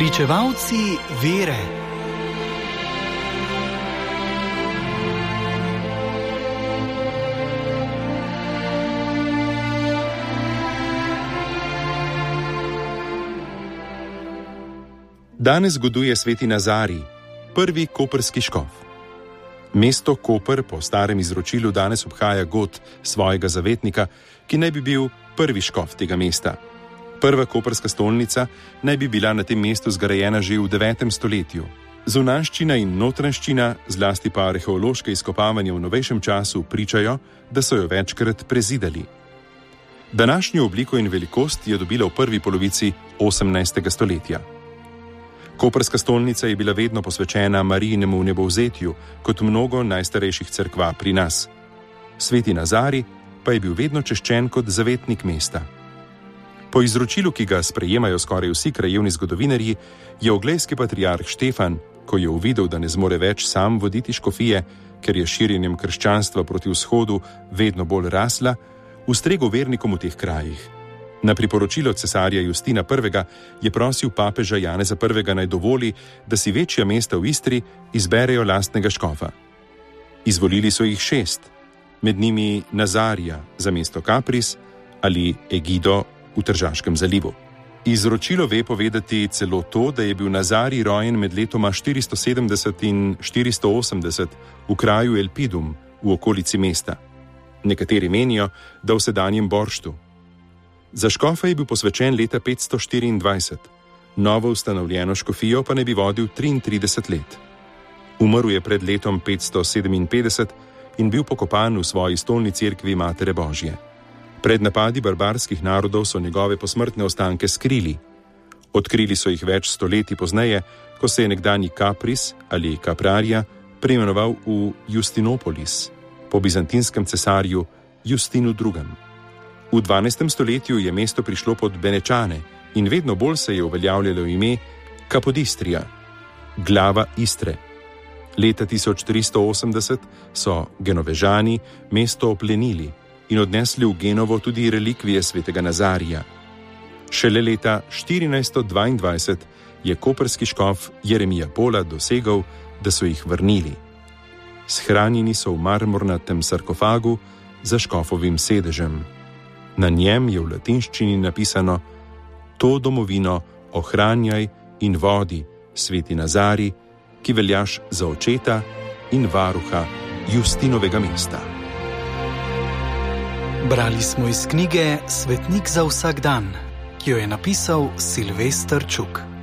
Pričevalci vere. Danes goduje sveti Nazarij, prvi koprski škof. Mesto Koper po starem izročilu danes obhaja god svojega zavetnika, ki naj bi bil prvi škof tega mesta. Prva koprska stolnica naj bi bila na tem mestu zgrajena že v 9. stoletju. Zunanjščina in notranjščina, zlasti pa arheološke izkopavanja v novejšem času, pričajo, da so jo večkrat prezidali. Današnjo obliko in velikost je dobila v prvi polovici 18. stoletja. Koprska stolnica je bila vedno posvečena Marijinemu nebovzetju, kot mnogo najstarejših cerkva pri nas. Sveti Nazarij pa je bil vedno češčen kot zavetnik mesta. Po izročilu, ki ga sprejemajo skoraj vsi krajevni zgodovinarji, je oglejski patriarh Štefan, ko je uvidel, da ne zmore več sam voditi škofije, ker je širjenjem krščanstva proti vzhodu vedno bolj rasla, ustregel vernikom v teh krajih. Na priporočilo cesarja Justina I. je prosil papeža Janeza I. naj dovoli, da si večja mesta v Istri izberejo lastnega škofa. Izvolili so jih 6, med njimi Nazarija za mesto Kapris ali Egido v Tržaškem zalivu. Izročilo ve povedati celo to, da je bil Nazarij rojen med letoma 470 in 480 v kraju Elpidum v okolici mesta. Nekateri menijo, da v sedanjem Borštu. Za škofa je bil posvečen leta 524, novo ustanovljeno škofijo pa ne bi vodil 33 let. Umrl je pred letom 557 in bil pokopan v svoji stolni cerkvi Matere Božje. Pred napadi barbarskih narodov so njegove posmrtne ostanke skrili. Odkrili so jih več stoletij pozneje, ko se je nekdanji Kapris ali Kaprarija preimenoval v Justinopolis, po bizantinskem cesarju Justinu II. V 12. stoletju je mesto prišlo pod Benečane in vedno bolj se je uveljavljalo ime Kapodistrija, glava Istre. Leta 1380 so Genovežani mesto oplenili in odnesli v Genovo tudi relikvije svetega Nazarija. Šele leta 1422 je koprski škof Jeremija Pola dosegel, da so jih vrnili. Shranjeni so v marmornatem sarkofagu za škofovim sedežem. Na njem je v latinščini napisano: To domovino ohranjaj in vodi, sveti Nazarij, ki veljaš za očeta in varuha Justinovega mesta. Brali smo iz knjige Svetnik za vsak dan, ki jo je napisal Silvester Čuk.